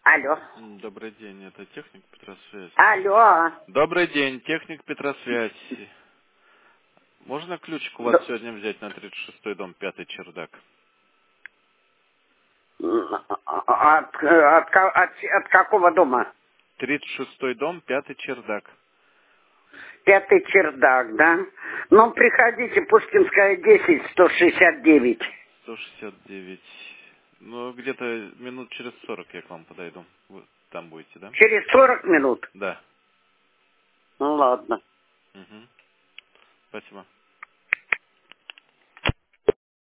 Алло. Добрый день, это техник Петросвязь. Алло. Добрый день, техник Петросвязь. Можно ключик у вас Д- сегодня взять на 36-й дом, 5-й чердак? От какого дома? 36-й дом, 5-й чердак. 5-й чердак, да? Ну, приходите, Пушкинская, 10, 169. 169. Ну, где-то минут через 40 я к вам подойду. Вы там будете, да? Через 40 минут? Да. Ну, ладно. Угу. Спасибо.